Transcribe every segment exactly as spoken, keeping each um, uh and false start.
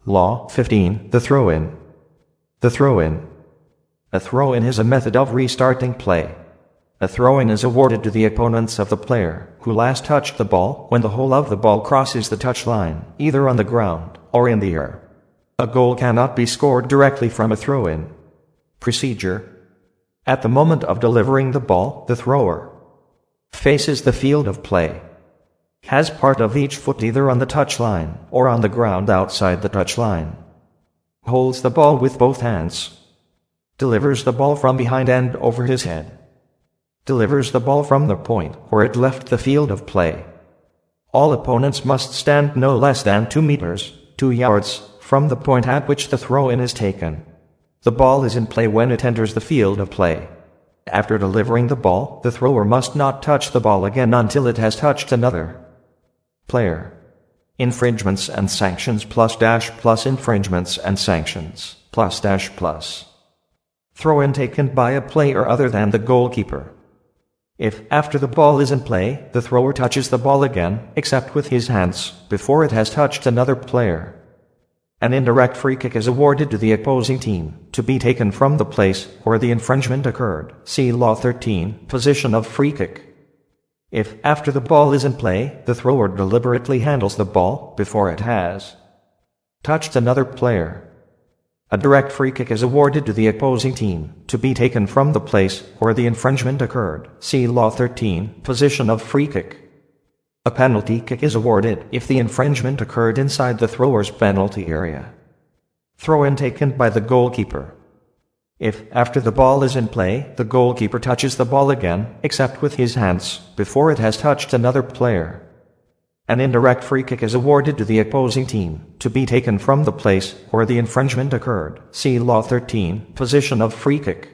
Law fifteen. The throw-in. The throw-in. A throw-in is a method of restarting play. A throw-in is awarded to the opponents of the player who last touched the ball when the hole of the ball crosses the touch line, either on the ground or in the air. A goal cannot be scored directly from a throw-in. Procedure. At the moment of delivering the ball, the thrower faces the field of play, has part of each foot either on the touch line or on the ground outside the touch line, holds the ball with both hands, delivers the ball from behind and over his head, delivers the ball from the point where it left the field of play. All opponents must stand no less than two meters, two yards, from the point at which the throw-in is taken. The ball is in play when it enters the field of play. After delivering the ball, the thrower must not touch the ball again until it has touched another player. Infringements and sanctions plus dash plus infringements and sanctions plus dash plus. Throw-in taken by a player other than the goalkeeper. If, after the ball is in play, the thrower touches the ball again, except with his hands, before it has touched another player, an indirect free kick is awarded to the opposing team, to be taken from the place where the infringement occurred. See Law thirteen, Position of free kick. If, after the ball is in play, the thrower deliberately handles the ball before it has touched another player, a direct free kick is awarded to the opposing team, to be taken from the place where the infringement occurred. See Law thirteen, Position of free kick. A penalty kick is awarded if the infringement occurred inside the thrower's penalty area. Throw-in taken by the goalkeeper. If, after the ball is in play, the goalkeeper touches the ball again, except with his hands, before it has touched another player, an indirect free kick is awarded to the opposing team, to be taken from the place where the infringement occurred. See Law thirteen, Position of free kick.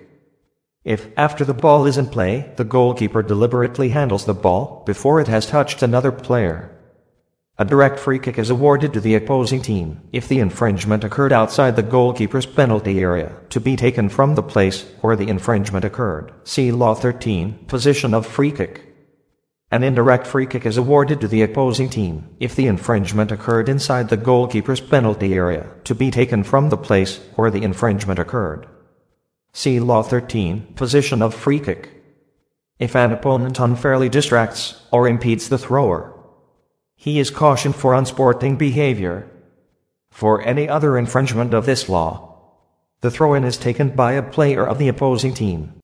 If, after the ball is in play, the goalkeeper deliberately handles the ball before it has touched another player, a direct free kick is awarded to the opposing team if the infringement occurred outside the goalkeeper's penalty area, to be taken from the place where the infringement occurred. See Law thirteen, Position of free kick. An indirect free kick is awarded to the opposing team if the infringement occurred inside the goalkeeper's penalty area, to be taken from the place where the infringement occurred. See Law thirteen, Position of free kick. If an opponent unfairly distracts or impedes the thrower, he is cautioned for unsporting behavior. For any other infringement of this law, the throw-in is taken by a player of the opposing team.